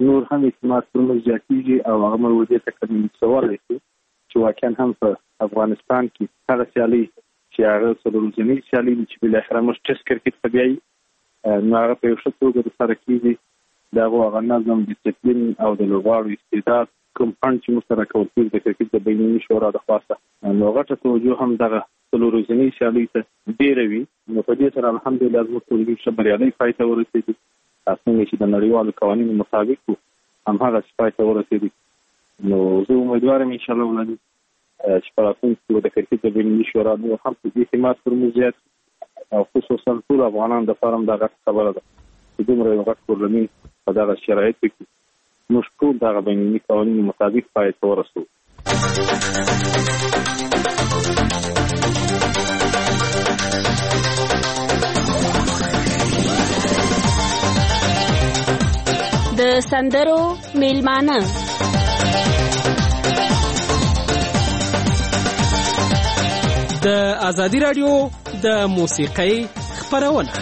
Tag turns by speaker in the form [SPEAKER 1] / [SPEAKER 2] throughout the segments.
[SPEAKER 1] نور هم اعتماد پر موږ زیاتېږي او هغه موږ دې ته کولی شو چې واقعا هم په افغانستان کې هغه سیالۍ چې هغه څلور ورځنۍ سیالۍ دي چې بالاخره موږ ټیسټ کرکټ ته بیایي نو هغه په یو ښه توګه ترسره کېږي د هغه نظم ډسپلین او د لوبغاړو استعداد کوم فنډ چې موږ سره کول کېږي د کرکټ د بینالمللي شورا د خوا څخه نو غټه توجه هم دغه څلور ورځنۍ سیالۍ ته ډېره وي نو په دې سره الحمدلله زموږ ټولګي ښه بریالی پای ته ورسېدي څنګه چې د نړیوالو قوانینو مطابق وو همهغسې پای ته ورسېدي نو زه امیدوار یم انشاءالله ولادي چې په راتلونکي کې د کرکټ د بینالمللي شورا نور هم په دې اعتماد پر موږ زیات او خصوصا ټول افغانانو دپاره هم دا غټه خبره ده چې دومره یو غټ ټورنمنټ په دغه شرایطو کې موږ ټول دغه بینالمللي قوانینو مطابق پای ته ورسوو.
[SPEAKER 2] د سندرو میلمانه
[SPEAKER 3] د ازادي رادیو د موسیقۍ خپرونه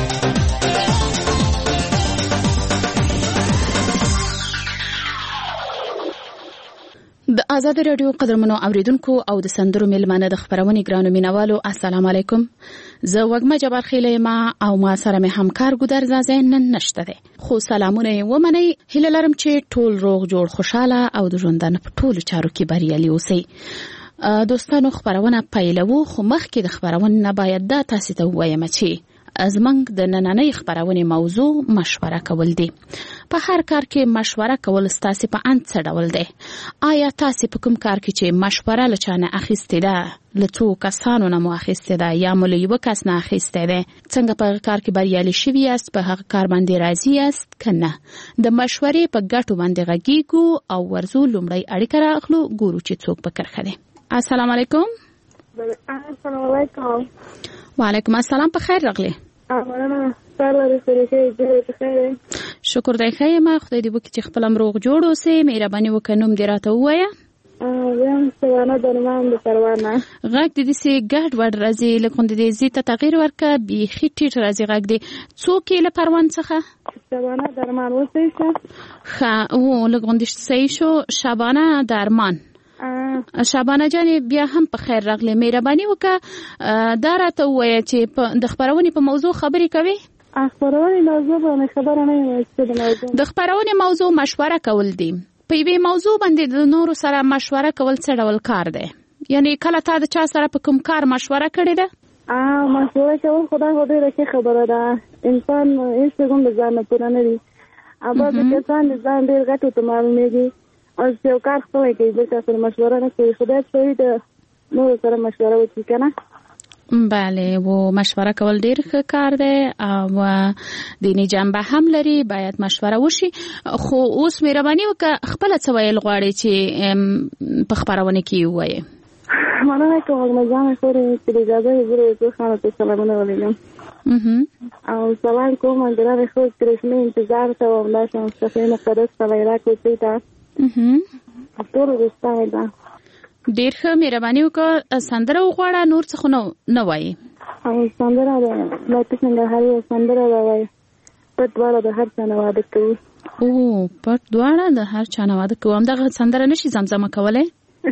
[SPEAKER 4] د ازادي رادیو قدرمنو اوریدونکو او د سندرو میلمانه د خبرونې ګرانو مینوالو السلام علیکم. زه وګمه جبار خیله ما او ما سره مې همکار ګودر زازین نن نشته ده خو سلامونه ومني هله لرم چې ټول روغ جوړ خوشاله او د ژوندانه په ټولو چارو کې بریالي اوسئ. دوستانو خبرونه پیلوو خو مخکې د خبرونه نه باید دا تاسو ته وایم چې زمنګ د نننۍ خبرونې موضوع مشوره کول دي. په هر کار کې مشوره کول ستاسو په اند څه ډول دی؟ آیا تاسو په کوم کار کې چې مشوره لچانه اخیسته ده لڅو کسانو نه مو اخیسته ده یا مو له یو کس نه اخیسته ده څنګه په کار کې بریالي شوی یاست په هغه کار باندې راضی یاست کنه؟ د مشورې په ګټو باندې غږیږو او ورزو لومړی اړیکه راغلو ګورو چې څوک په کرخه ده. السلام علیکم.
[SPEAKER 5] السلام علیکم.
[SPEAKER 4] وعلیکم السلام. په خیر راغلی. شکر دی ښه یم خدای دې وکړي چې خپل روغ جوړ اوسې. مهرباني وکړه نوم دې راته ووایه.
[SPEAKER 5] زم سوانه درمان د پروانه.
[SPEAKER 4] غږ دې داسې ګډ وډ راځي لکه غوندې دې زی ته تغییر ورکړه بیخي ټیټ راځي غږ دې. څوک یې له پروان څخه؟
[SPEAKER 5] شبانه درمان وصحیح شه
[SPEAKER 4] ښه لږ غوندې صحیح شو. شبانه درمان. شابانه جانې بیا هم په خیر راغلی. مهرباني وکړه دا راته ووایه چې د خپرونې په موضوع خبرې کوي؟
[SPEAKER 5] خپرونې موضوع باندې خبره نه یم چې د موضوع
[SPEAKER 4] د خپرونې موضوع مشوره کول دي. په یوې موضوع باندې د نورو سره مشوره کول څه ډول کار دی؟ یعنی کله تا د چا سره په کوم کار مشوره کړې ده؟
[SPEAKER 5] مشوره کول خدای ډېره ښه خبره ده. انسان هېڅ هم د ځان نه پوره نه وي. بعضې کسان د ځان ډېر غټو ته معلومېږي او چې یو کار خپله کوي بل چا سره مشوره نه کوي. خدای شوي د نورو سره مشوره وکړي که نه؟
[SPEAKER 4] بله مشوره کول ډېر ښه کار دی او دیني جنبه هم لري باید مشوره وشي. خو اوس مهرباني وکړه خپله څه ویل غواړې چې په خپرونه کې ووایې؟
[SPEAKER 5] مننه کوم غمجانه خورې چې د اجازه یې زه یو څو خانو ته سلامونه ولیږم او سلام کوم ګرانې خور کرشمې انتظار ته وم دا شم صفحې مقدس طلایرا کوڅې ته ټولو دوستانو ته
[SPEAKER 4] ډېر ښه مهرباني وکړه. سندره وغواړه نور څه خو نه وایي؟
[SPEAKER 5] سندره د لطیف ننګرهاري سندره به وایي پټ دواړه د هر چا نه واده کوو.
[SPEAKER 4] پټ دواړه د هر چا نه واده کوو. همدغه سندره نشي زمزمه کولی؟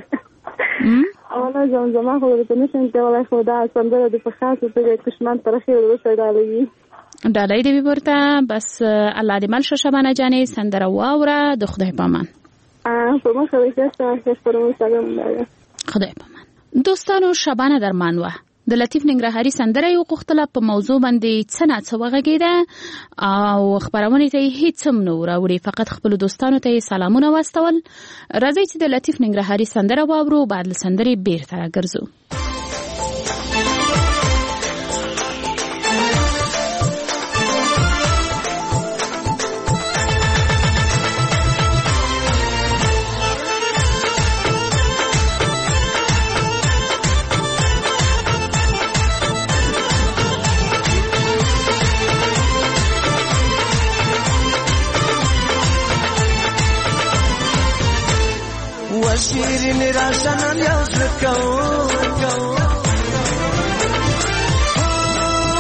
[SPEAKER 5] اوله زمزمه خو درته نشم کولی خو دا سندره د په خاصه توګه کشمن طرفې وروسته ډالوي
[SPEAKER 4] ډالۍ دې وي ورته. بس الله دې مل شه شبانه جانې سندره واوره. د خدای په امان.
[SPEAKER 5] په مخه وکړه
[SPEAKER 4] خدای په امان. دوستانو شبانه درمان وه د لطیف ننګرهاري سندره یو غوښتله په موضوع باندې څه ناڅه وغږېده او خپرونې ته یې هېڅ هم نه راوړي فقط خپلو دوستانو ته یې سلامونه واستول. راځئ چې د لطیف ننګرهاري سندره واورو بعد له سندرې بیرته راګرځو.
[SPEAKER 6] شیرین راشنن یو زکو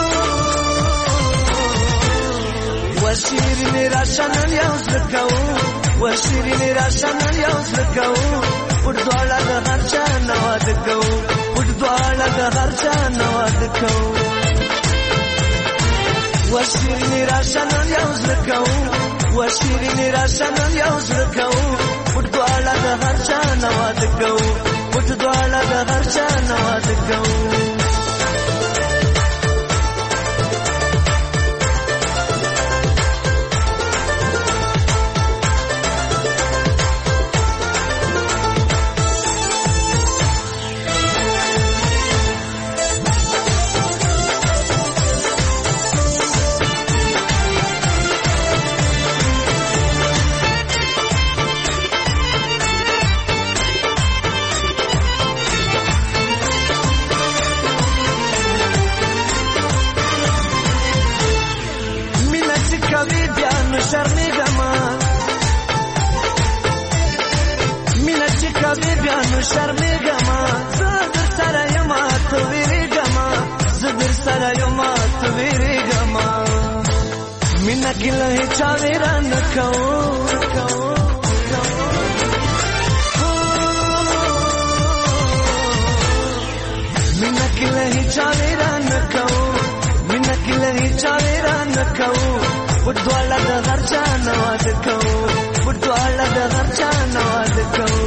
[SPEAKER 6] و شیرین راشنن یو زکو وشیرین راشنن یو زلکو پټ دواړه د هر چا نواد کو پټ دواړه د هر چا نواد کو وشیرین راشنن یو زلکو وشیرین راشنن یو زلکو پټ دواړه د هر چا نواد کو پټ دواړه د هر چا نواد کو شرمېږما زه سره یم ته وېرېږما زه در سره یم ته وېرېږما مینه کې له هېچا وېره نه کوو مینه کې له هېچا وېره نه کوو مینه کې له هېچا وېره نه کوو پټ دواړه د هر چا نه واده کوو پټ دواړه د هر چا نه واده کوو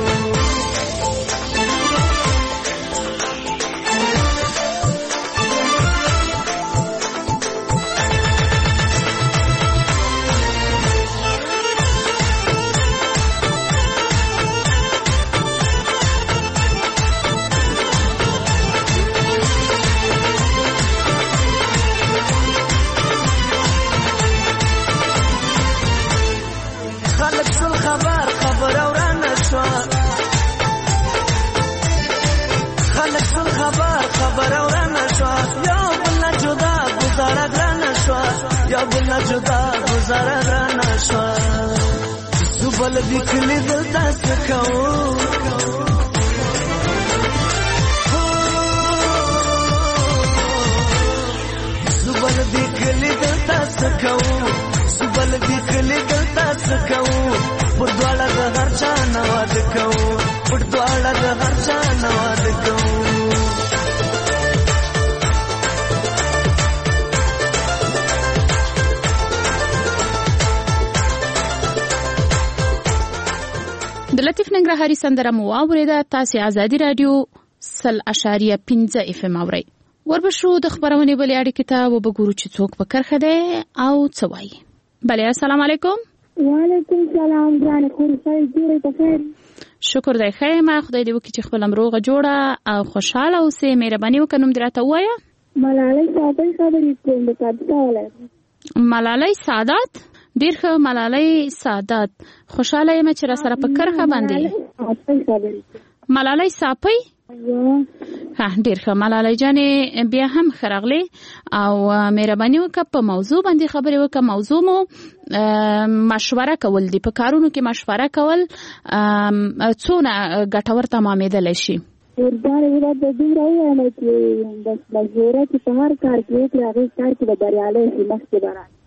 [SPEAKER 6] جدا گزاره گرانه شوا زبال دیکلی دل دست کهو زبال دیکلی دل دست کهو زبال دیکلی دل دست کهو پر دواړه د هر چا نواد کهو پر دواړه د هر چا نواد کهو
[SPEAKER 4] د لطیف ننګرهاري سندره مو واورېده. تاسې ازادي راډیو 100.5 FM اورئ. وربشو د خبرونې بلې اړیکې ته وبګورو چې څوک په کرښه دی او څه وایي. بله السلام علیکم.
[SPEAKER 5] وعلیکم السلام جانې خورسای جوړې په خیر.
[SPEAKER 4] شکر دی ښه یم خدای دې وکړي چې خپل روغه جوړه او خوشحاله اوسې. مهرباني وکړه نوم دې راته ووایه.
[SPEAKER 5] ملالۍ سادات خبرې کوم د کابل ولایت.
[SPEAKER 4] ملالۍ سادات ډیر ښه. ملالۍ سادات خوشاله یم چې را سره په کرښه باندې ملالۍ صافۍ. ها ډیر ښه ملالۍ جانې بیا هم ښه راغلې او مهرباني وکړه په موضوع باندې خبرې وکړه. موضوع مو مشوره کول دي. په کارونو کې مشوره کول څونه ګټور تمامېدلی شي؟
[SPEAKER 5] ورباندې ولادت د دومره ووایم چې بس مشوره چې په هر کار کې وکړې هغې کار کې به بریالی شي مخکې به راشي.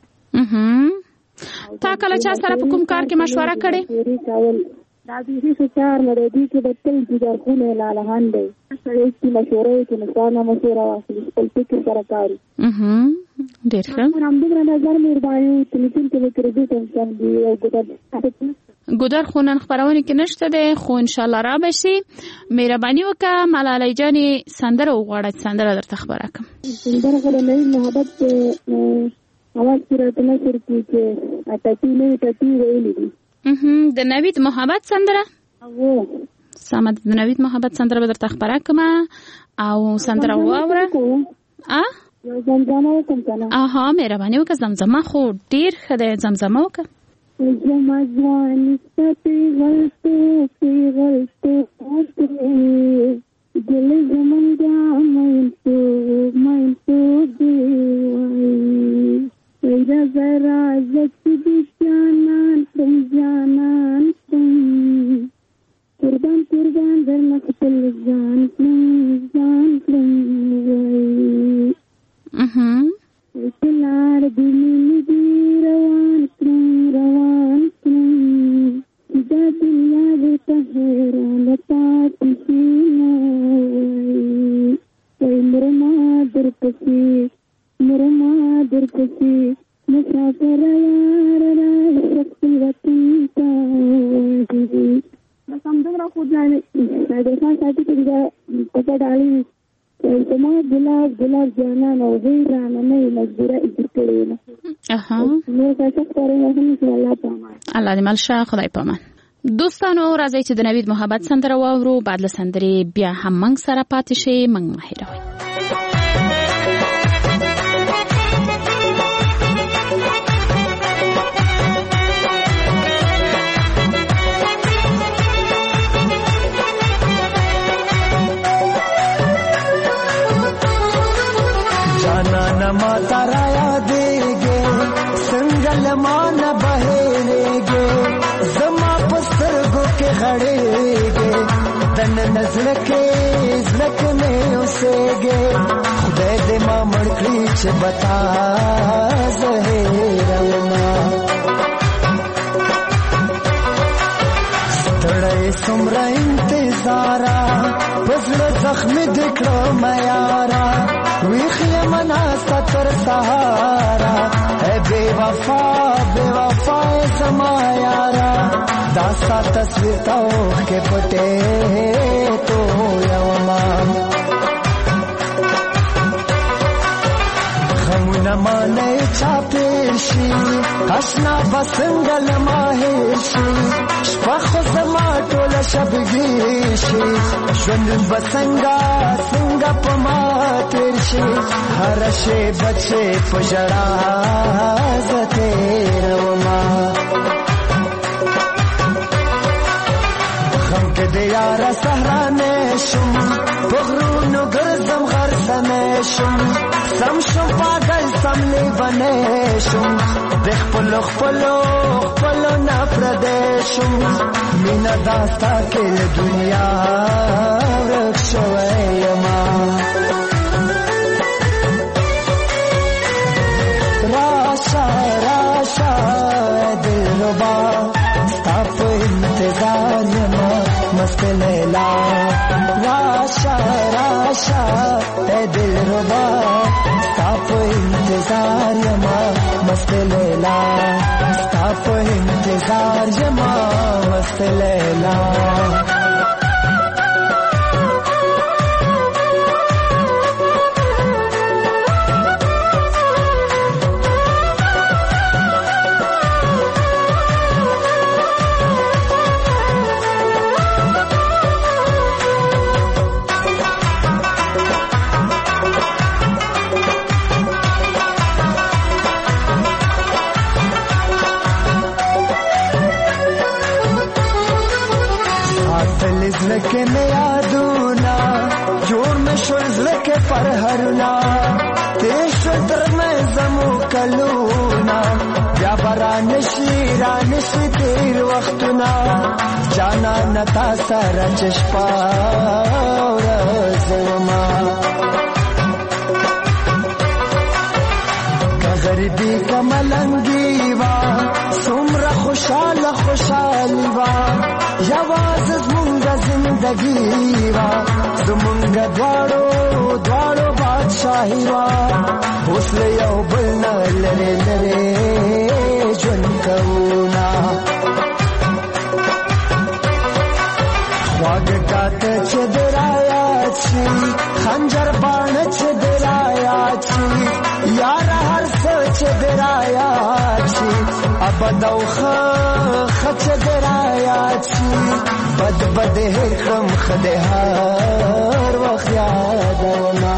[SPEAKER 4] تا کله چا سره په کوم کار کې مشوره کړې؟
[SPEAKER 5] دا بیخي ښه کار نه دی. دوی کې به تل جګرخونه لالهان دی. سړی چې مشوره وکړي نو ستا نه مشوره واخلي خپل فکر سره کار وکړي.
[SPEAKER 4] ډېر ښه.
[SPEAKER 5] همدومره نظر مهرباني تلیفون کې مې کریډیټ انسان دی او
[SPEAKER 4] ګودر خو نن خپرونې کې نشته دی خو انشاءالله را به شي. مهرباني وکړه ملالۍ جانې سندره وغواړه چې سندره درته خبره کړم.
[SPEAKER 5] سندره خو د نوي محبت اواز کې راته نشر کړي چې ټټي نوي ټټي ویلي دي.
[SPEAKER 4] د نوید محبت سندره سمه د نوید محبت سندره به درته خبره کړم او سندره واوره.
[SPEAKER 5] یو زمزمه وکړم که نه؟
[SPEAKER 4] مهرباني وکړه. زمزمه خو ډېر ښه دی. زمزمه وکړه.
[SPEAKER 5] زما ځواني ستا پیغلتوب دل زمونږه مینتوب دی وایي راځه راځه چې د جانان کړم قربان درنه خپل ځان کړم وایي چې لار د مینې دې روان کړم نادر خان ساتي کې دا پټه ډالي زما ګلاب جانان او غیرانه نه مجبوره اجتړي نه نو تاسو ته هم الله پامان
[SPEAKER 4] الله دې مل شه خدای پامان. دوستانو راځي چې د نوید محبت سندره واورو. بعد له سندرې بیا هم موږ سره پاتې شي. موږ مه هېروئ.
[SPEAKER 6] नमा तारा यादेगे संगल मान बहेगे जमा पस्तरगो के खड़ेगे तन नजर के इज्जत में उसेगे खुदे दे मां मड़कड़ी बता जहेरमा तड़े सुमरा इंतजारा बजल जख्म दिखो मयारा वीखिया मना सतर सहारा है बेवफा समायारा दास्ता तस्वीर तो के पटे तो यवमा खमुना माने चापेशी हसना बसंगल माहेशी शपख जमा टोल शबगीशी ژوند बसंगा संगा पमा तेरशी हरशे बचे पजड़ा जते रवमा हम के दे यार सहराने शुम बगरूनो गरजम गरसने शुम सम शुम पागल समले बने शुम देख पलो ना प्रदेशुम मीना दास्ता के दुनिया रक्षोयमा राशा दिलरुबा स्ताप इंतजार यमा मस्त लैला राशा दिलरुबा स्ताप इंतजार यमा मस्त लैला स्ताप इंतजार यमा मस्त लैला लके में यादूना जोर में शुर्ज लके पर हरना तेशुद्र में जमू कलूना या बरा निशी तेर वक्तुना जाना नता सर चश्पा रज़मा गरीबी का मलंगीवा सुमरा खुशालीवा यवाज मुंगा जिंदगीवा सुमुंगा द्वारो बादशाहीवा उसले यौ बलना लरे जुन कऊना ख्वाग कात चदराया छी खंजर बाण चदराया छी यार हर सोच दराया छी अब दौखा खच दराया छी बद हरम खदे हर वक्त यादونا.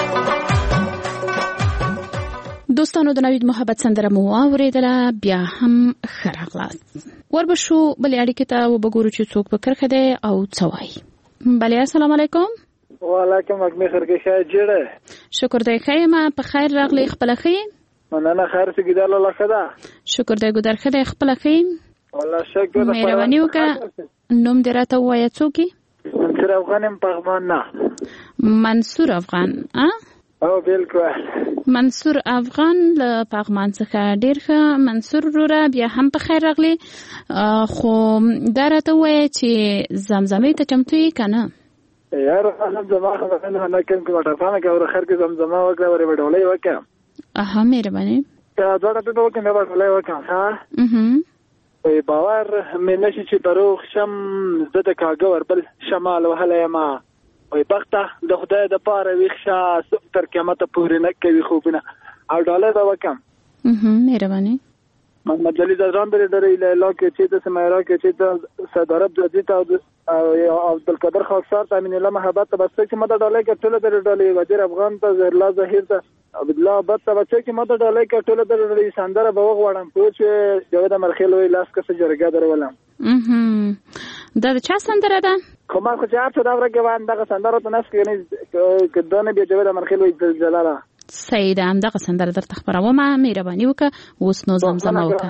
[SPEAKER 4] دوستانو د نوید محبت سندره مو اوریدله. بیا هم ښه راغلاست. وربشو بلې اړیکې ته وبګورو چې څوک په کرښه دی او څه وایي. بلې السلام علیکم.
[SPEAKER 7] وعلیکم السلام. جوړه
[SPEAKER 4] شکر دی خیمه په خیر راغلی. خپل خې
[SPEAKER 7] مننه خیر څه ګدال الله خدا
[SPEAKER 4] شکر دی ګدار خې خپل خې
[SPEAKER 7] والله شکر ده.
[SPEAKER 4] مهرباني وکړه نوم دې راته ووایه څوک یې؟
[SPEAKER 7] منصور افغان پغمان. نه
[SPEAKER 4] منصور افغان.
[SPEAKER 7] او بالکل
[SPEAKER 4] منصور افغان له پغمان څخه. ډیر ښه منصور وروره بیا هم په خیر راغلی. خو دا راته ووایه چې زمزمې ته چمتو یې که نه؟
[SPEAKER 7] یار زمزمه خبره نه کوم که وټرفانه که ور خیر کې زمزمه وکړه ورې وډولۍ وکړه.
[SPEAKER 4] مهرباني
[SPEAKER 7] دا دوړه ته وکړه مې وډولۍ وکړه. ها وی باور مې نشي چې دروغ شم زه د کاږه وربل شمال وهلی ما وی بخته د خدای د پاره ویښ شه تر قیامته پورې نه کوي خوبونه او ډالۍ به وکم
[SPEAKER 4] مهرباني
[SPEAKER 7] محمد جلیل زران بری در ایلا که چی دست میرا که چی دست صدارب جدید عبدالقادر خاکسار تامین الله محبت بسته که مدد علیه که طول در ڈالی وزیر افغان تا زرلا زهیر تا عبدالله عبد تا بچه که مدد علیه که طول در ڈالی سندر باوغ وارم پوچ جوید مرخیلوی لاس کس جرگه در ولم
[SPEAKER 4] دا چه سندره ده؟
[SPEAKER 7] کمال خوچه هر چه داوره که وان داغ سندر رو تنس که دانه بیا جوید مرخیلوی جلاله
[SPEAKER 4] سیده هم دغه سندره در تخبروم مهرباني وکړه اوس نو زمزمه وکړه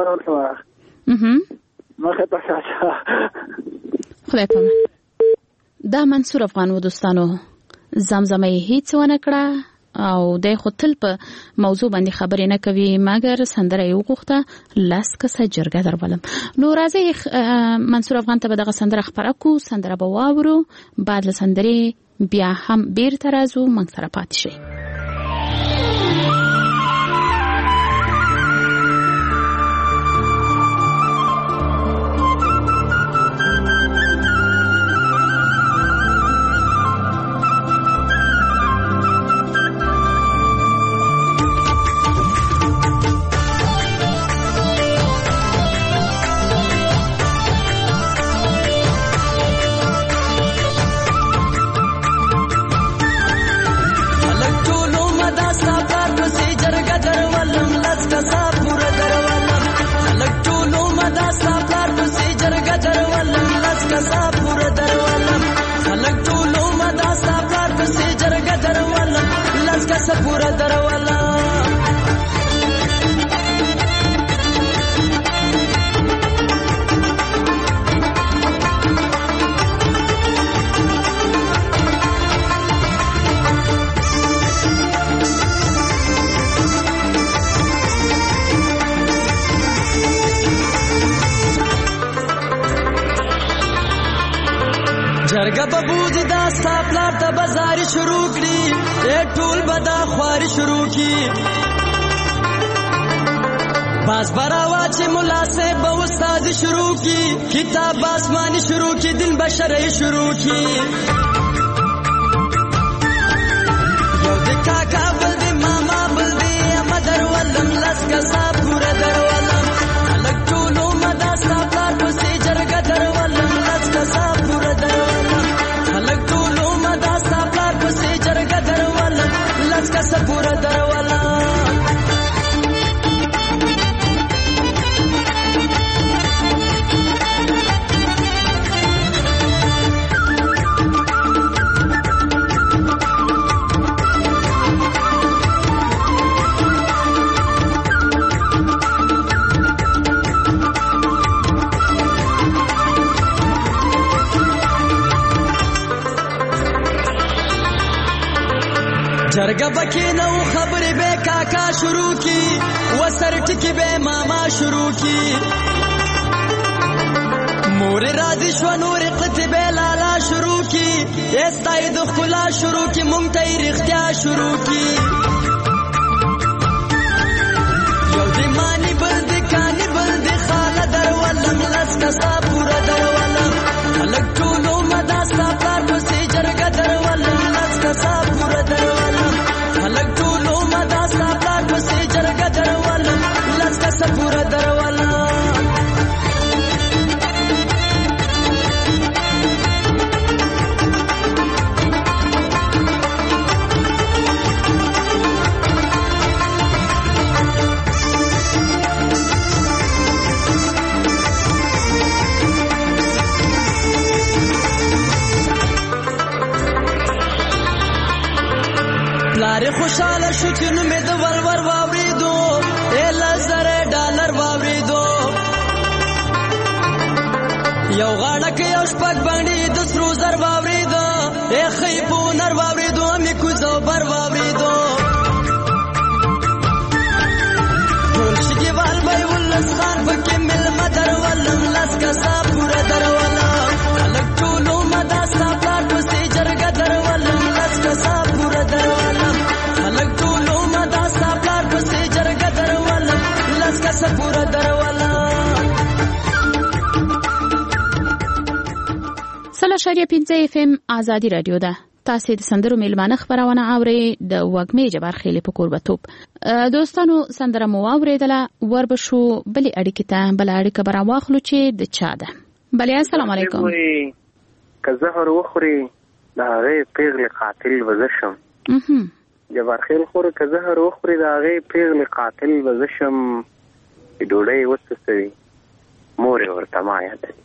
[SPEAKER 4] خدای پامان دا منصور افغان و دوستانو زمزمه هیڅ ونه کړه او د خو تل په موضوع باندې خبرې نه کوي مګر سندره یې وغوښته لاس کسه جرګه درولم نو راځي منصور افغان ته به دغه سندره خپره کو سندره به واورو بعد له سندرې بیا هم بیرته راځو موږ سره پاتې شئ
[SPEAKER 6] جرګه په بوزي دا ساپلار ته بازاري شروع کړي ټول بدا خواري شروع کی باز براوا چې مولا سے به استاد شروع کی کتاب آسمانی شروع کی دل بشری شروع کی یو د کاکا بل دی ماما بل دی مدر ولم لس کسا پورا در ولم الګ ټولو مدا ساپلار پسې جرګه در ولم لس کسا پورا در کسا پورا دروالا جرګه بکی نو خبرې به کاکا شروع کی وسر ټکی به ماما شروع کی مور راضی شو نور قطبه لالا شروع کی استای د خلا شروع کی مونږ ته رښتیا شروع کی یو دی مانی بل دی کانی بل دی خاله در ولم لس کسا پورا در ولم الګ ټولو مدا سفر پسې جرګه در ولم لس کسا پورا در ولم الګ ټولو مدا سفر پسې جرګه در ولم لس کسا پورا در ولم لاره خوشاله شو چې نو مې د ورور واوریدو $1,000 واوریدو یو غاړه کې یو شپږ باندې د سرو زر واوریدو خې په نر واوریدو مې کوزو بر واوریدو ټول شي وال به ولس خان پکې مل مدر ولم لاس کسا پورا در ولم الګ ټولو مدا سفر پسې جرګه در ولم لاس کسا پورا در ولم الګ ټولو مدا سفر پسې جرګه در ولم لاس کسا پورا در ولم
[SPEAKER 4] 103.5 FM آزادي رادیو ده. تاسو د سندرو میلمانه خبرونه اورئ د وګمې جبار خېلې په کوربتوب. دوستانو سندره مو اوریدله وربشو بلې اړیکې ته بل اړیکه برا واخلو چې د چا ده. بلې السلام علیکم.
[SPEAKER 8] که زهر وخوري د هغې پیغلې قاتل وزشم. جبار خېل خوره که زهر وخوري د هغې پیغلې قاتل وزشم. ډوډۍ وڅڅوي مور یې ورته ما یادوي.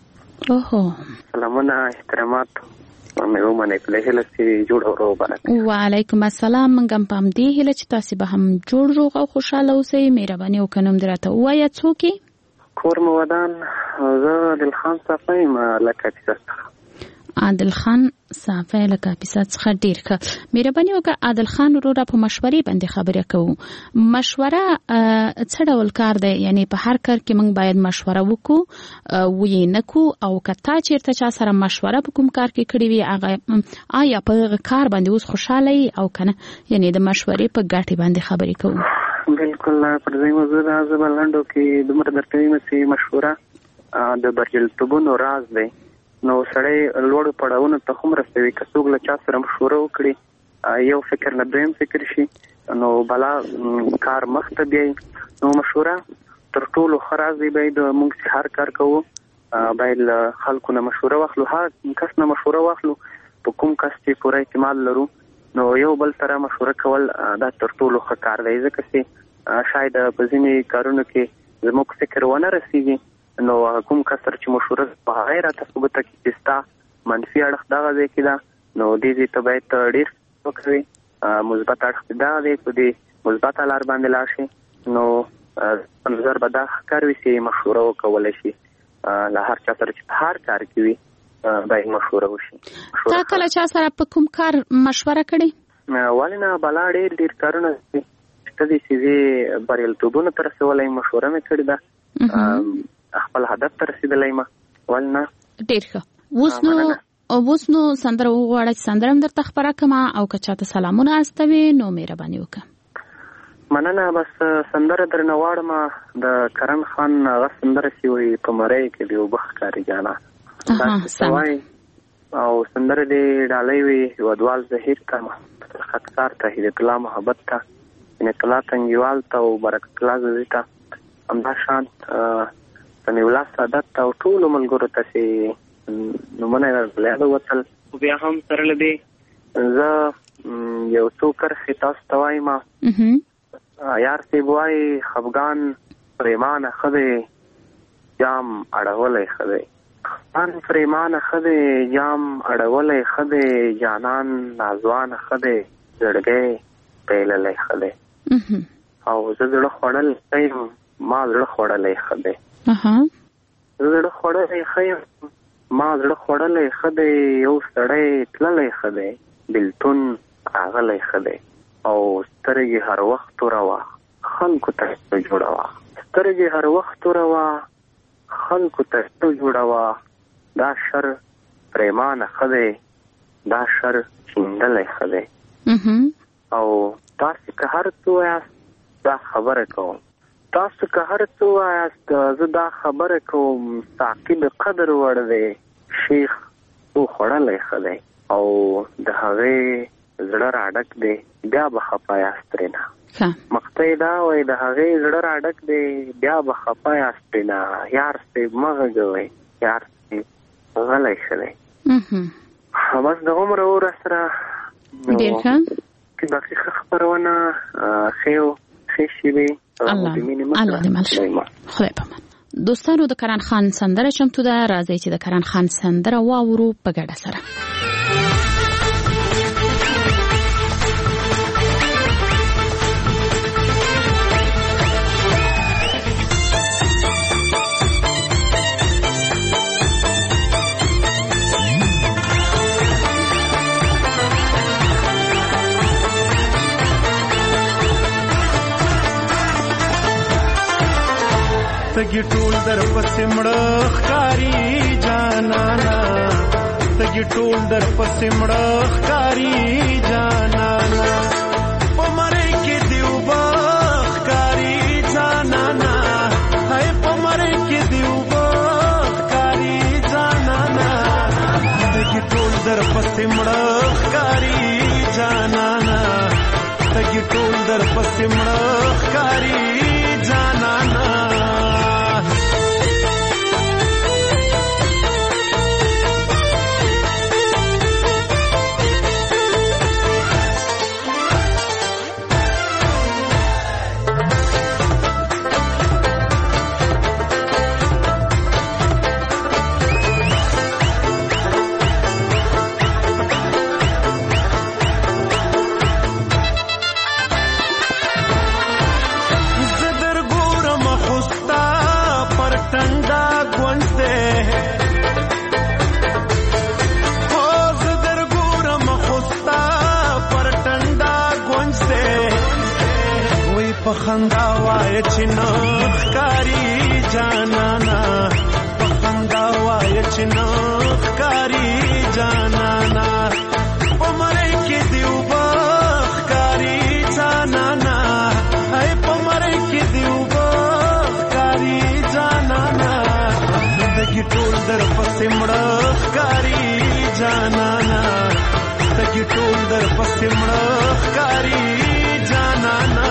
[SPEAKER 8] سلامونه احترامات مې ومنئ په دې هیله چې جوړ او روغ به.
[SPEAKER 4] وعلیکم السلام. موږ هم په همدې هیله چې تاسې به هم جوړ روغ او خوشحاله اوسئ. مهرباني وکړه نوم دې راته ووایه څوک یې؟
[SPEAKER 8] کور مو ودان. زه عادل خان صافی یم له کاپیسا څخه.
[SPEAKER 4] عادل خان صافی له کاپیسا څخه ډېر ښه. مهرباني وکړه عادل خان وروره په مشورې باندې خبرې کوو. مشوره څه ډول کار دی؟ یعنی په هر کار کې موږ باید مشوره وکړو ویې نه کړو او که تا چېرته چا سره مشوره په کوم کار کې کړې وي هغه آیا په هغه کار باندې اوس خوشحاله یې او که نه؟ یعنی د مشورې په ګټې باندې خبرې کوو.
[SPEAKER 8] بلکل پر دې موضوع دا زه به لنډو کې دومره درته وایم چې مشوره د بریالیتوبونو راز دی. نو سړی لوړو پړاوونو ته هم رسوي. که څوک له چا سره مشوره وکړي یو فکر نه دویم فکر شي نو بلا کار مخ ته بیایي. نو مشوره تر ټولو ښه راز دی. باید موږ چې هر کار کوو باید له خلکو نه مشوره واخلو. هر کس نه مشوره واخلو په کوم کس چې پوره اعتماد لرو نو یو بل سره مشوره کول دا تر ټولو ښه کار دی. ځکه چې شاید په ځینې کارونو کې زموږ فکر ونه رسیږي نو کوم کس سره چې مشوره په هغه راته ثبوته کړي چې ستا منفي اړخ دغه ځای کې ده نو دې ځای ته باید ډېر وکړئ. مثبت اړخ دغه دی په دې مثبته لار باندې لاړ شي نو په نظر به دا ښه کار وي چې مشوره وکولی شي. له هر چا سره چې په هر کار کې وي باید مشوره وشي.
[SPEAKER 4] تا کله چا سره په کوم کار مشوره کړې؟
[SPEAKER 8] ولې نه بلا ډېر کارونه شته دي چې زه بریالیتوبونو ته رسولی مشوره مې کړې ده. خپل هدف ته رسیدلی یم. ولنه
[SPEAKER 4] ډېر ښه. اوس نو سندره وغواړه چې سندره هم درته خپره کړمه او که چاته سلامونه استوي نو مهرباني وکړه.
[SPEAKER 8] مننه. بس سندره درنه غواړم د کرن خان هغه سندره چې وایي په مرۍ کې دې اوبه ښکاري جانه. او سندره دې ډالۍ وي هېوادوال ظهیر ته خطکار ته هدایت الله محبت ته عنایت الله تنګیوال ته او برکت الله زوی ته همدا شانت سمیع الله سعادت او ټولو ملګرو ته چې نومونه یې راغلی وتل. بیا هم سره له دې زه یو څو کرښې تاسو ته وایم. یار صاحب وایي خفګان پرېمانه ښه دی جام اړولی ښه دی. خفګان پرېمانه ښه دی جام اړولی ښه دی. جانان نازوانه ښه دی زړګی پیللی ښه دی. او زه زړه خوړل ښه یم ما زړه خوړلی ښه دی. زړه خوړلی ښه یم ما زړه خوړلی ښه دی. یو سړی تللی ښه دی بېلتون راغلی ښه دی. او سترګې هر وخت توروه خلکو ته جوړوه. سترګې هر وخت توروه خلکو ته جوړوه. دا شر پرېمانه ښه دی دا شر چیندلی ښه دی. او تاسې که هر څه وایاست دا خبره کوم. تاسو که هر څه وایاست زه دا خبره کوم. ساقي د قدر وړ دی شیخ څو خوړلی ښه دی. او د هغې زړه راډک دی بیا به خفه یاست ترېنه. مقطع دا وایي د هغې زړه راډک دی بیا به خفه یاست ترېنه. یار صاحب مه غږوئ یار صاحب غلی ښه دی. بس دغومره وره سره باقي ښه خپرونه ښې شیبې
[SPEAKER 4] الله دې مل شي. خدای پامان. دوستانو د کرن خان سندره چمتو ده. راځئ چې د کرن خان سندره واورو په ګډه سره.
[SPEAKER 6] تګي ټول در پسې مړه ښکاري جانانا. تګي ټول در پسې مړه ښکاري جانانا. په مرۍ کې دې اوبه ښکاري جانانا. هی په مرۍ کې دې اوبه ښکاري جانانا. تګي پسې مړه ښکاري جانانا تګي ټول در پسې مړه ښکاري جانانا خندا وای چې نخ کاری جانانا خندا وای چې نخ کاری جانانا پمړې کې دیو بخ کاری جانانا هاي پمړې کې دیو بخ کاری جانانا دګي ټول در پسې مړه کاری جانانا دګي ټول در پسې مړه کاری جانانا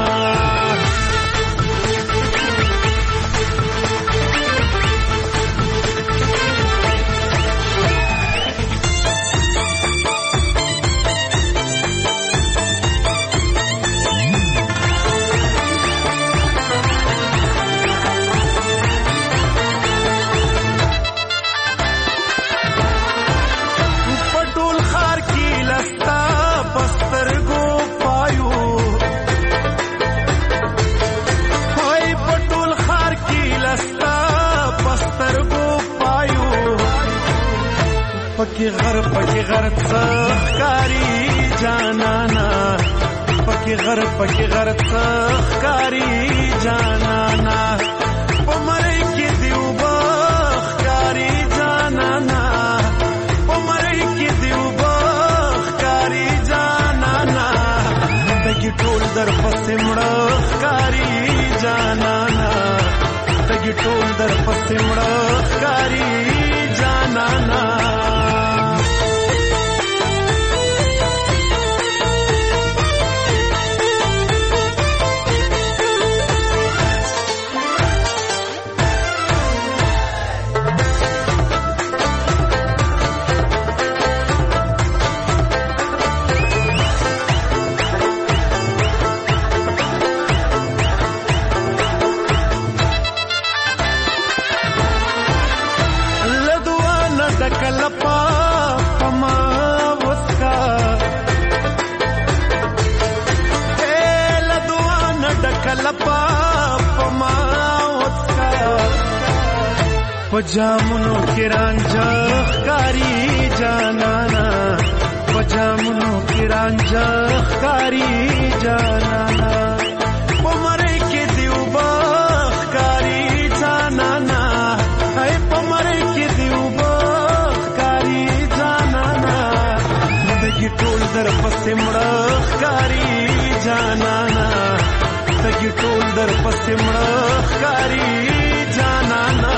[SPEAKER 6] پکی غر څخکاری جانانا پکی غر څخکاری جانانا پمړې کې دیو بخکاری جانانا پمړې کې دیو بخکاری جانانا دګي ټول در پسې مړه ښکاری جانانا دګي ټول در پسې مړه ښکاری جانانا پجامونو کې رانجه ښکاري جانانا پجامونو کې رانجه ښکاري جانانا پمړې کې دیو بخکاری جانانا هاي پمړې کې دیو بخکاری جانانا دګي ټول در پسې مړه ښکاري جانانا دګي ټول در پسې مړه ښکاري جانانا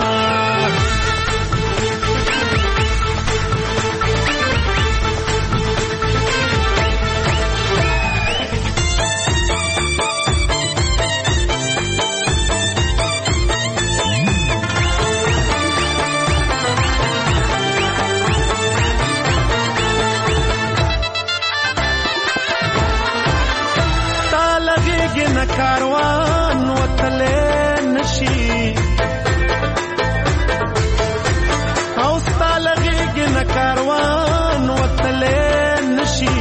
[SPEAKER 6] کاروان وتلې نشي او ستالغېږي نه کاروان وتلې نشي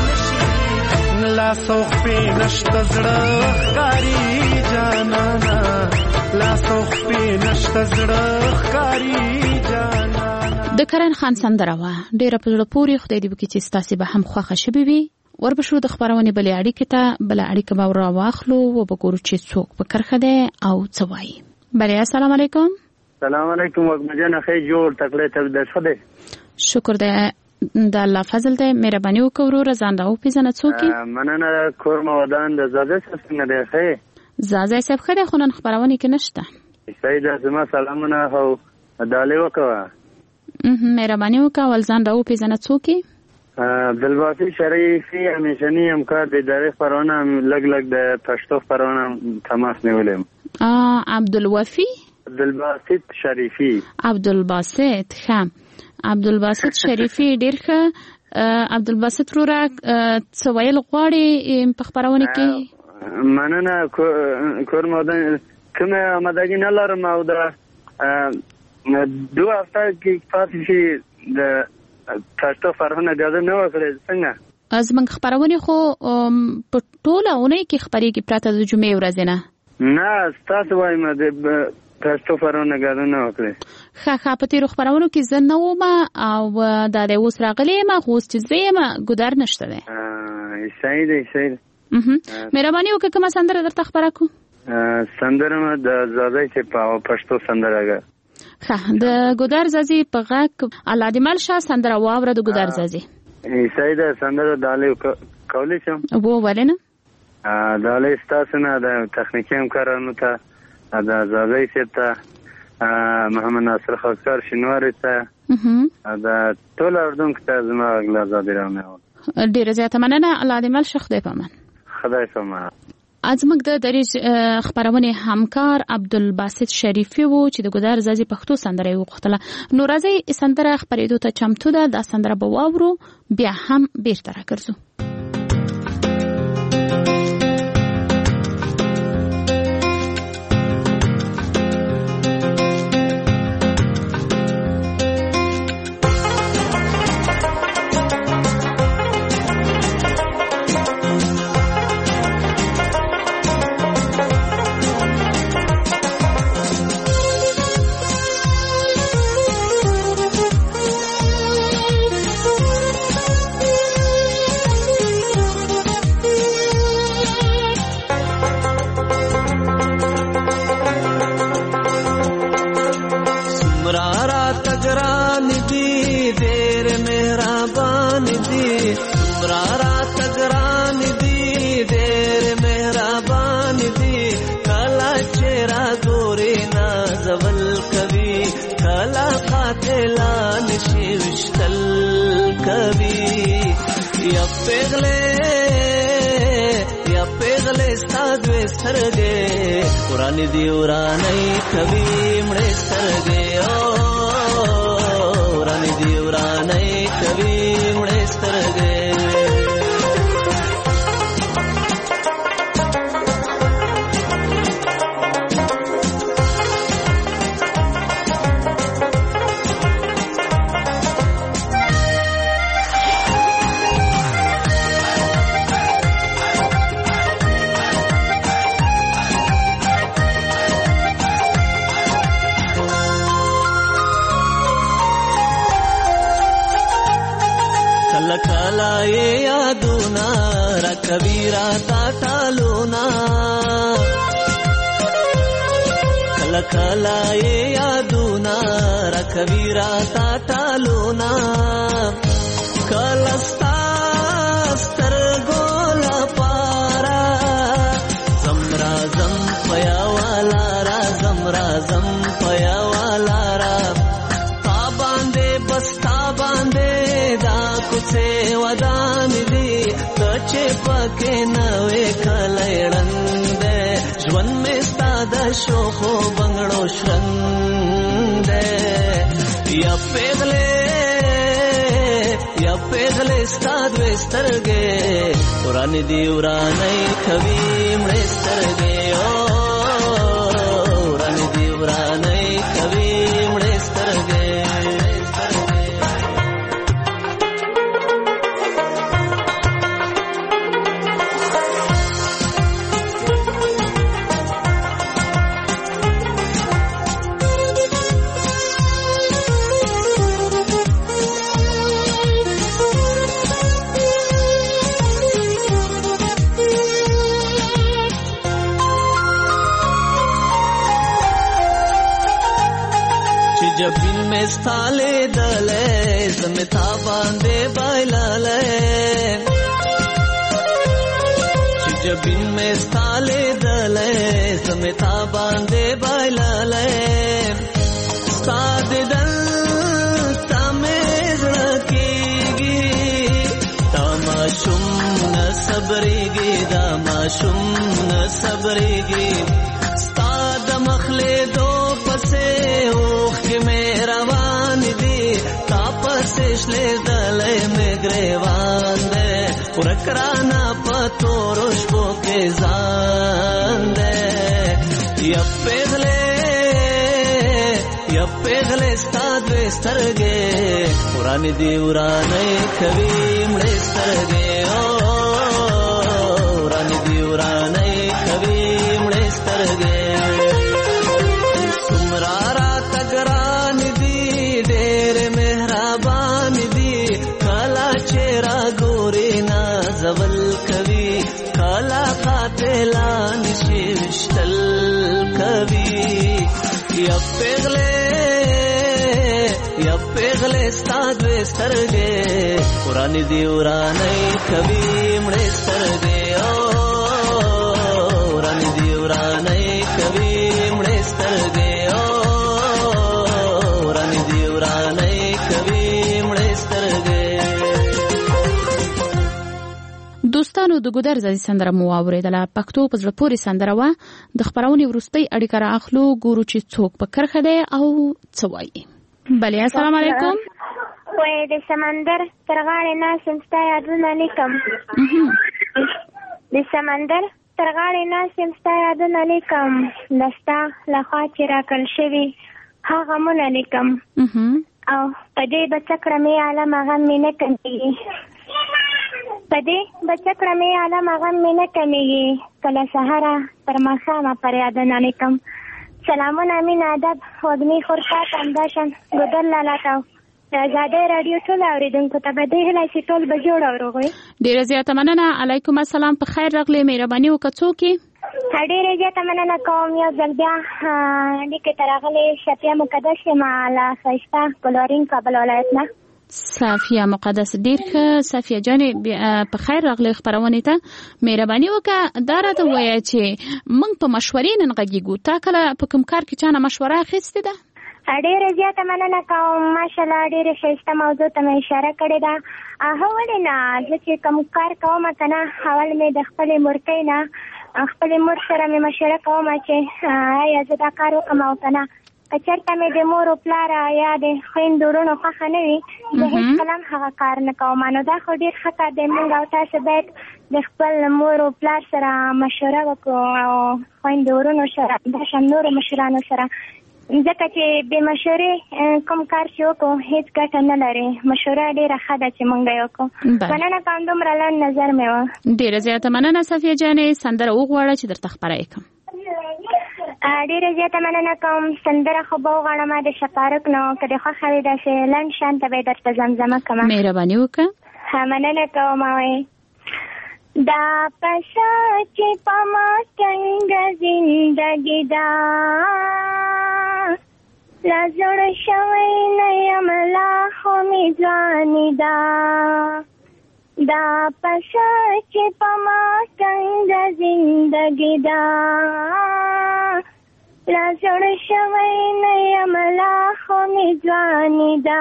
[SPEAKER 6] لاس او خپې نشته زړه ښکاري جانانا لاس او خپې نشته زړه ښکاري جانانا
[SPEAKER 4] د کرن خان سندره وه ډېره په زړه پورې خدای دې وکړي چې ستاسې به هم خوښه شوې وي وربشو د خبرونې بلې اړیکې ته بله اړیکه به راواخلو وبګورو چې څوک په کرښه دی او څه وایي. بلې السلام علیکم.
[SPEAKER 9] سلام علیکم وګمجنه خې جوړ تکړه ته د څه دی
[SPEAKER 4] شکر دی د الله فضل دی مهرباني وکړه وروره ځان راوپېژنه څوک یې.
[SPEAKER 9] مننه کورمه ودان د زاده صاحب څنګه دی ښه
[SPEAKER 4] زاده صاحب ښه دی خو نن خپرونې کې نشته.
[SPEAKER 9] صحیح ده زما سلامونه او ډالۍ وکړه.
[SPEAKER 4] مهرباني وکړه ولزان راو پیژنه څوک
[SPEAKER 9] عبدالباسط شریفي همیشنی همکار د ادارې خپرونه لګ د پښتو خپرونه تماس نیولم. عبدالباسط شریفي عبدالباسط شریفي ډیر ښه. عبدالباسط رورا څه ویل غواړي په خپرونه کې؟ مننه. کور مودن کومه آمادګي نه لرم او د 2 هفته کې پاتې شي د پښتو خپرونه غواړم نو کړې څنګه
[SPEAKER 4] زمونږ خپرونه خو په ټوله اونۍ کې خپرېږي پراته د جمعې ورځې
[SPEAKER 9] نه ستاسو وایم د پښتو خپرونه غواړم نو کړې
[SPEAKER 4] ښه په تیرو خپرونو کې زه نه وم او دا د اوس راغلی یم خو اوس چې زه یم ګودر نشته دی.
[SPEAKER 9] صحیح دی.
[SPEAKER 4] مهرباني وکړه کومه سندره درته خپره کړو؟
[SPEAKER 9] سندره د زازی چې په پښتو سندره ده.
[SPEAKER 4] ښه د ګودر زازی په غږ الله دې مل شه سندره واوره د ګودر زازی.
[SPEAKER 9] صحیح ده. سندره دالې کولی شم
[SPEAKER 4] ولې نه؟
[SPEAKER 9] دالې ستاسو نه د تخنیکي همکارانو ته د زازی صاحب ته محمد ناصر خاکسار شینواري ته د ټول اردوونکو ته زما غږ ازادي راوړم.
[SPEAKER 4] ډیره زیاته مننه. الله دې مل شه. خدای پامان.
[SPEAKER 9] خدای پامان.
[SPEAKER 4] زموږ د دریج خپرونې همکار عبدالباسط شریفي وو چې د ګودر زازی پښتو سندره یې وغوښتله. نو راځئ سندره خپرېدو ته چمتو ده. دا سندره به واورو بیا هم بیرته راګرځو.
[SPEAKER 6] ورانی دی ورانی کبھی مڑے سترگے ورانی دی ورانی کبھی مڑے سترگے कबीरा ताता लूना कला कला ये यादूना रखबीरा ताता लूना कलस्ता स्तर गोला पारा जमरा जम पया वाला रा जमरा जम पया वाला रा ता बांधे बस्ता बांधे दा कुसे वदान दी چې پکې نوې کلېړن دې ژوند مې ستاد شوخو بنگړو شرن دې یا پیغلې ستاد وسترګې ورانې دی ورانې کوي مړې سترګې ورانې دی ورانې کوي مړې سترګې जबिन में स्थाले दले जमता बांधे बाइलाले जबिन में स्थाले दले जमता बांधे बाइलाले साद दल صبرېږي دا ماشوم نه صبرېږي ستا د مخلېدو پسې اوښکې مې روان دي تا پسې شلېدلی مې ګریوان دی ورک رانه په تورو شپو کې ځان دی پیغلې ستا دوې سترګې ورانې دي ورانې کوي مړې سترګې ورانې دي ورانې کوي مړې سترګې څومره راته ګرانې دي ډېرې مهربانې دي کله چې راګورې نازول کوي کله قاتلان شي وشتل کوي یا پیغلې ستا دوې سترګې ورانې دي ورانې کوي مړې سترګې ورانې دي ورانې کوي مړې سترګې ورانې دي ورانې کوي مړې سترګې.
[SPEAKER 4] دوستانو د ګودر زادي سندره مو واورېدله. پښتو په زړه پورې سندره وه. د خپرونې وروستۍ اړیکه رااخلو ګورو چې څوک په کرښه دی او څه وایي. بله السلام علیکم.
[SPEAKER 10] وایي د سمندر تر غاړې ناست یم ستا یادونه لیکم د سمندر تر غاړې ناست یم ستا یادونه لیکم د ستا لخوا چې راکړل شوي هغه غمونه لیکم او په دې به څه کړم ای عالمه غم مې نه کمیږي په دې به څه کړم ای عالمه غم مې نه کمیږي کله سهاره تر ماښامه پر یادونه لیکم. سلامونه مینه ادب وږمې خورشاد همداشان ګودر لالا ته د ازادۍ راډیو ټول اورېدونکو ته به دې هیله چې ټول به جوړ او روغ وي.
[SPEAKER 4] ډېره زیاته مننه. علیکم السلام. په خیر راغلې. مهرباني وکړه څوک یې؟
[SPEAKER 10] ډېره زیاته مننه کوم. یو ځل بیا لیکې ته راغلې شفیه مقدس یم له ښایسته ګلورین کابل ولایت نه.
[SPEAKER 4] صافیه مقدس ډېر ښه. صافیه جانې په خیر راغلې خپرونې ته. مهرباني وکړه دا راته ووایه چې موږ په مشورې نن غږیږو. تا کله په کوم کار کې چا نه مشوره اخیستې ده؟
[SPEAKER 10] ډېره زیاته مننه کوم. ماشاءالله ډېره ښایسته موضوع ته مې اشاره کړې ده. ولې نه زه چې کوم کار کوم که نه اول مې د خپلې مورکۍ نه خپلې مور سره مې مشوره کوم چې ایا زه دا کار وکړم او که نه که چېرته مې د مور و پلار یا د خویندو وروڼو خوښه نه وي زه هېڅکله هم هغه کار نه کوم. نو دا خو ډېر ښه کار دی. موږ او تاسو باید د خپل مور و پلار سره مشوره وکړو او خویندو وروڼو سره داشان نورو مشرانو سره ځکه چې بې مشورې کوم کار چې وکړو هېڅ ګټه نه لري. مشوره ډېره ښه ده چې موږ یې وکړو. مننه کوم. دومره لنډ نظر مې وه.
[SPEAKER 4] ډېره زیاته مننه صفیه جانې. سندره وغواړه چې درته خپره یې کړم.
[SPEAKER 10] ډېره زیاته مننه کوم. سندره خو به وغواړم د شپارک نو که دې خوښه وي داسې لنډ شانته به یې درته زمزمه کړم.
[SPEAKER 4] مهرباني وکړه.
[SPEAKER 10] مننه کوم. وایي دا پسه چې په ما څنګه زندګي ده لا زړه شوی نه یم لا خو مې ځواني ده دا پسه چې په ما څنګه زندګي ده لا زړه شوی نه یم لا خو مې ځواني ده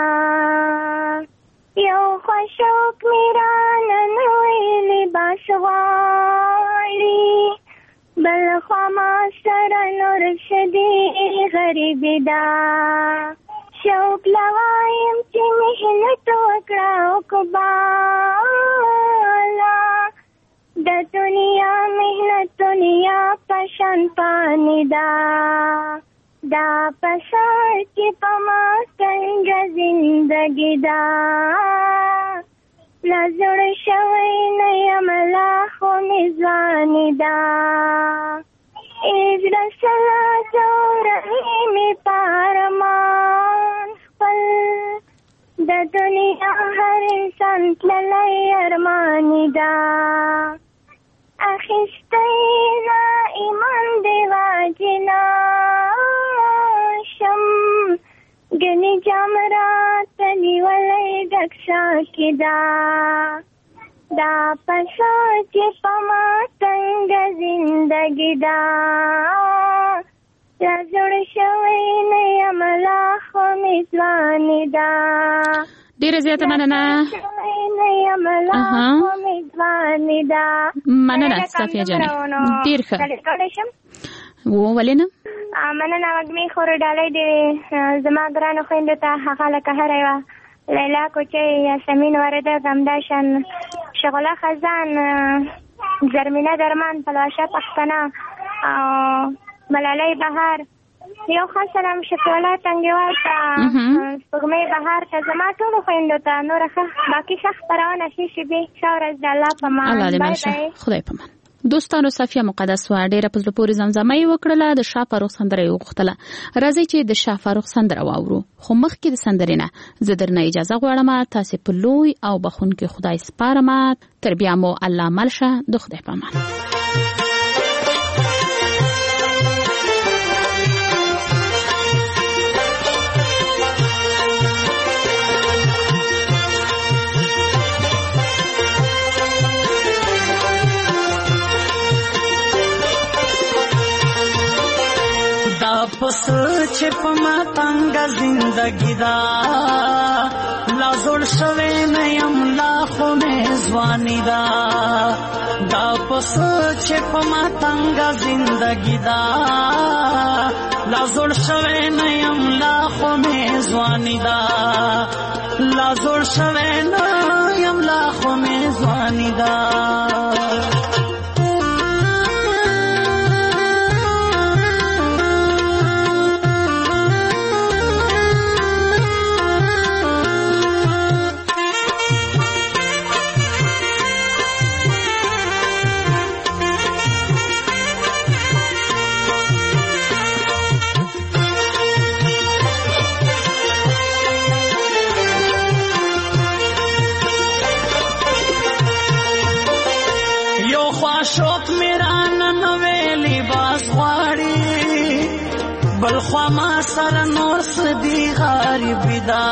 [SPEAKER 10] یو خوشوک مې رانه نوی لباس غواړي بل خوا ما سره نور شدي غریبي ده شوق لوایم چې محنت وکړه وکباله د دنیا محنت دنیا پشان پانی ده دا پسه چې په ما څنګه زندګي ده لا زړه شوی نه یم لا خو مې ځواني ده زړه سلا جوړوي مې په ارمان خپل د دنیا هر انسان تللی ارماني ده اخیستی له ایمان دی واجنا شم ګنې جام راته نیولی ډک ساقي ده دا پسه چې په ما څنګه زندګي ده لا زړه شوی نه یم لا خو مې ځواني ده
[SPEAKER 4] ډېره زیاته مننه.
[SPEAKER 10] ځواني دا.
[SPEAKER 4] مننه صفیه جانې ډېر ښه ولې نه
[SPEAKER 10] مننه وږمې خور ډالۍ دې زما ګرانو خویندو ته هغه لکه هره یوه لیلا کوچۍ یاسمین ورده غمداشن شغله خزان زرمینه درمان پلوشه پښتنه او ملالۍ بهار یو خاص سلام شکرالله تنګیوال ته سپوږمۍ بهار ته زما ټولو خویندو ته نوره ښه باقي ښه خپرونه ښې شېبې ښه ورځ د الله په امان.
[SPEAKER 4] خدای په امان. دوستانو صفیه مقدس وا ډیره په زړه پورې زمزمه یې وکړله. د شاه فاروق سندره یې وغوښتله. راځئ چې د شاه فاروق سندره واورو. خو مخکې د سندرې نه زه درنه اجازه غواړم تاسې په لوی او بخښونکي خدای سپارم. تر بیا مو الله مل شه. د خدای په امان.
[SPEAKER 6] پس چې په ما تنګه زندګي دا لا زوړ شوی نه یم لا خو مې ځواني دا دا پس چې په ما تنګه زندګي دا لا زوړ شوی نه یم لا خو مې ځواني دا لا زوړ شوی نه یم لا خو مې ځواني دا شوق میرا ننوے لباس غواړي بل خوا ما سره نور سدي غریب دا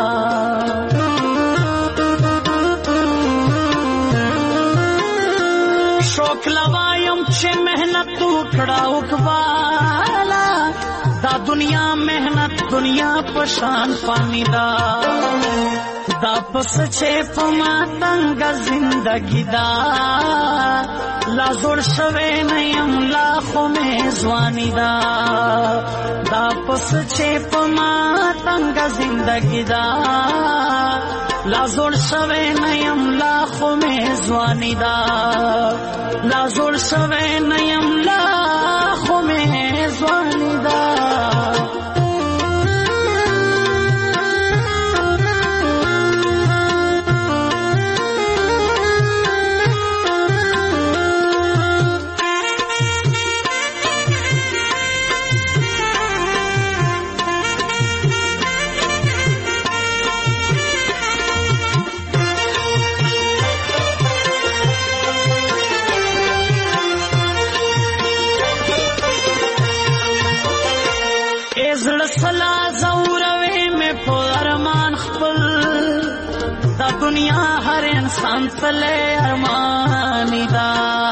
[SPEAKER 6] شوق لوایم چې مهنت وکړه وکوالا دا دنیا مهنت دنیا پشان پانی دا دا پس چې په ما تنګه زندګي دا لا زوړ شوی نه یم لا خو مې ځواني دا دا پس چې په ما تنګه زندګي دا لا زوړ شوی نه یم لا خو مې ځواني دا لا زوړ شوی نه یم لا خو مې ځواني دا سلا زوروي مې په ارمان خپل دا دنیا هر انسان تله ارمان دا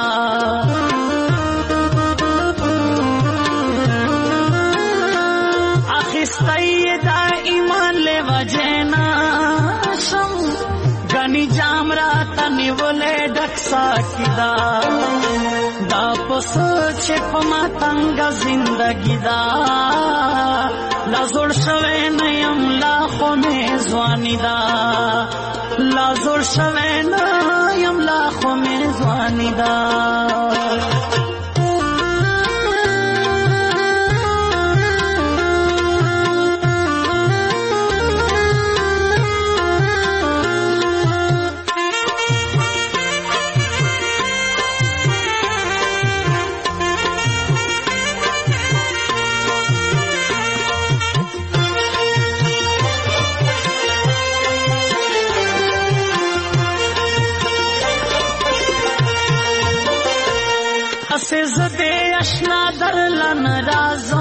[SPEAKER 6] اخستای دا ایمان له وجنا شم غني جام رات نیولې ډکسا کیدا دا پس چې په ما تنګه زندګي دا لا زوړ شوی نه یم لا خو مې ځواني دا لا زوړ شوی نه یم لا خو مې ځواني دا سے زدے اشنا در لن راز